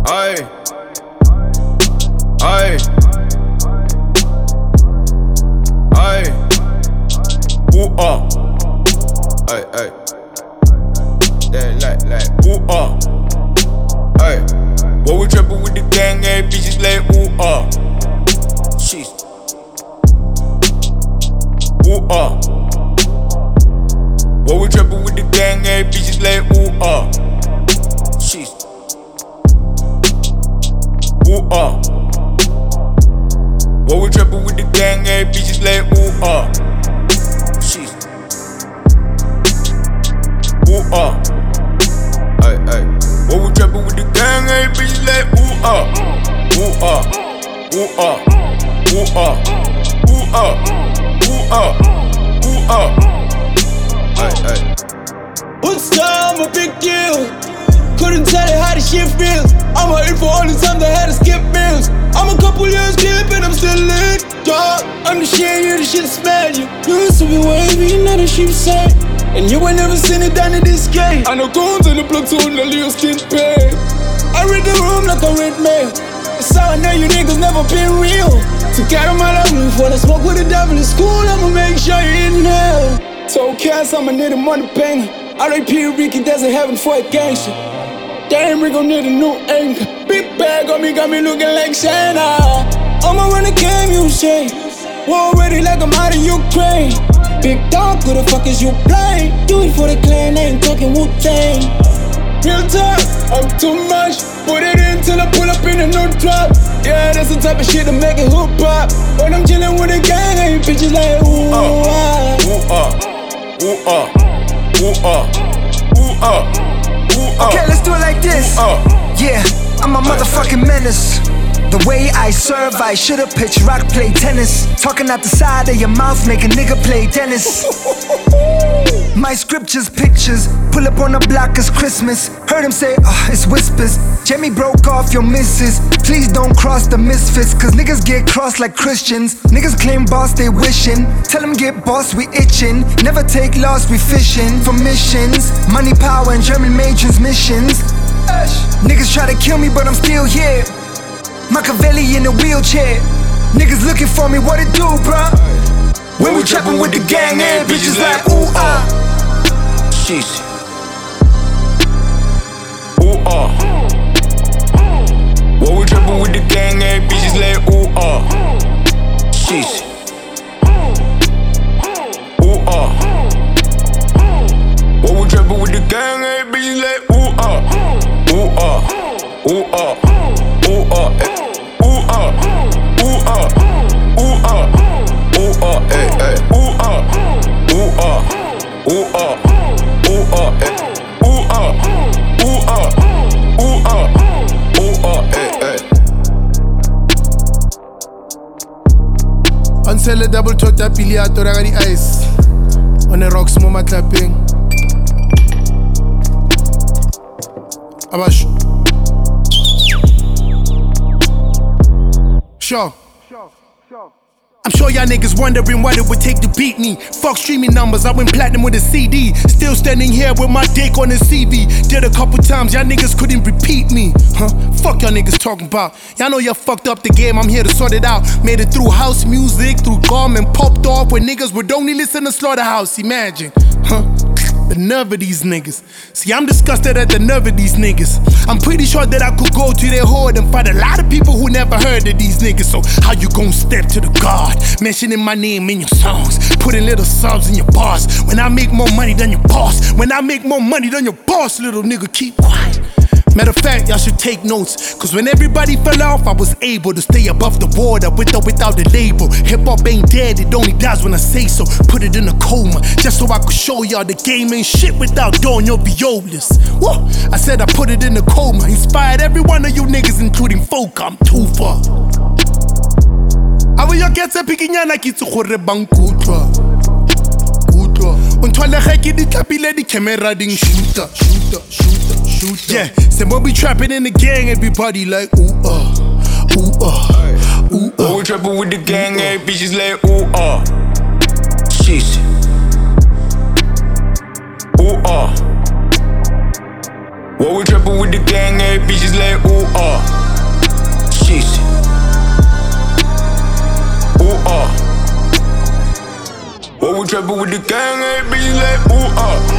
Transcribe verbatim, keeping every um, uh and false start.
Aye. Aye. Aye. Ooh ah. Aye aye. Yeah, like like ooh ah. Aye. What we trapping with the gang? Hey, bitches like ooh ah. Sheesh. Ooh ah. What we trapping with the gang? Hey, bitches like ooh ah. Sheesh. Ooh ah. What we trapping with the gang? Hey, bitches like ooh ah. Sheesh. Ooh ah. Ay ay. What we trapping with the gang? Hey, bitches like ooh ah. Ooh ah. Ooh ah. Ooh ah. Ooh ah. Ooh ah. Ooh ah. Ay ay. What's time a big deal? Couldn't tell it how the shit feels. I'm a in for all the time that had to skip meals. I'm a couple years deep and I'm still lit, dog. I'm the shit, you the shit smell you. You used to be wavy, now the sheep say. And you ain't never seen it down in this game. I know goons in the platoon, only your skin pay. I read the room like a red mail. That's how I know you niggas never been real. To carry my love before I smoke with the devil in school, I'ma make sure you inhale. Told Cass I'ma need a money banger. R A P Ricky doesn't heaven for a gangster. Damn, we gon' need a new anchor. Big bag on me, got me looking like Santa. I'ma run the game, you say. War ready like I'm out of Ukraine. Big dog, who the fuck is you playing? Do it for the clan, I ain't talking Wu-Tang. Real talk, I'm too much. Put it in till I pull up in a new drop. Yeah, that's the type of shit to make it hoop pop. When I'm chillin' with the gang, ain't bitches like ooh ah. Ooh ah. Ooh ah. Ooh ah. Ooh ah. Okay, let's do it like this. Uh, yeah, I'm a motherfucking menace. The way I serve, I should've pitched rock, play tennis. Talking out the side of your mouth, make a nigga play tennis. My scriptures, pictures, pull up on the block, it's Christmas. Heard him say, oh, it's whispers. Jamie broke off your missus. Please don't cross the misfits, cause niggas get crossed like Christians. Niggas claim boss, they wishing. Tell them get boss, we itching. Never take loss, we fishing for missions. Money, power, and German-made transmissions. Niggas try to kill me, but I'm still here. Machiavelli in a wheelchair. Niggas looking for me, what it do, bruh? When we trappin' with the gang, and bitches like ooh ah. Sheesh. Ooh ah. What we trappin' with the gang, and bitches like ooh ah. Sheesh. Ooh ah. What we trappin' with the gang, and bitches like ooh ah. Ooh ah. Ooh ah. Ooh ah. Ooh ah. Ooh ah. Ooh ah. Ooh ah. Ay ay. Ooh ah. Ooh ah. Ooh ah. Ooh ah. Ooh ah. Ooh ah. Ooh ah. Ooh ah. Ay ay. Until the double tot apiliato raga di ice. On the rocks mo clapping. Abash. Sure. I'm sure y'all niggas wondering what it would take to beat me. Fuck streaming numbers, I went platinum with a C D. Still standing here with my dick on the C V. Did a couple times, y'all niggas couldn't repeat me. Huh? Fuck y'all niggas talking about. Y'all know y'all fucked up the game, I'm here to sort it out. Made it through house music, through gum, and popped off when niggas would only listen to Slaughterhouse. Imagine, huh? The nerve of these niggas. See, I'm disgusted at the nerve of these niggas. I'm pretty sure that I could go to their hood and find a lot of people who never heard of these niggas. So how you gon' step to the guard, mentioning my name in your songs, putting little subs in your bars? When I make more money than your boss, when I make more money than your boss, little nigga, keep quiet. Matter of fact, y'all should take notes, cause when everybody fell off, I was able to stay above the border with or without the label. Hip-hop ain't dead, it only dies when I say so. Put it in a coma, just so I could show y'all the game ain't shit without doing your violas. Whoa, I said I put it in a coma, inspired every one of you niggas, including folk, I'm too far. Abo yo ketsa pikinyana kitse gore bankutlwa. Untwala ga ke di tlapile di camera ding shooter, shooter, shooter, shooter. Yeah, say when we trapping in the gang, everybody like ooh ah, ooh ah, ooh ah. When we trapping with the gang, hey bitches like ooh ah. Sheesh. Ooh ah. What we trappin' with the gang, eh? Bitches like ooh ah. Sheesh. Ooh ah. What we trappin' with the gang, eh? Bitches like ooh ah.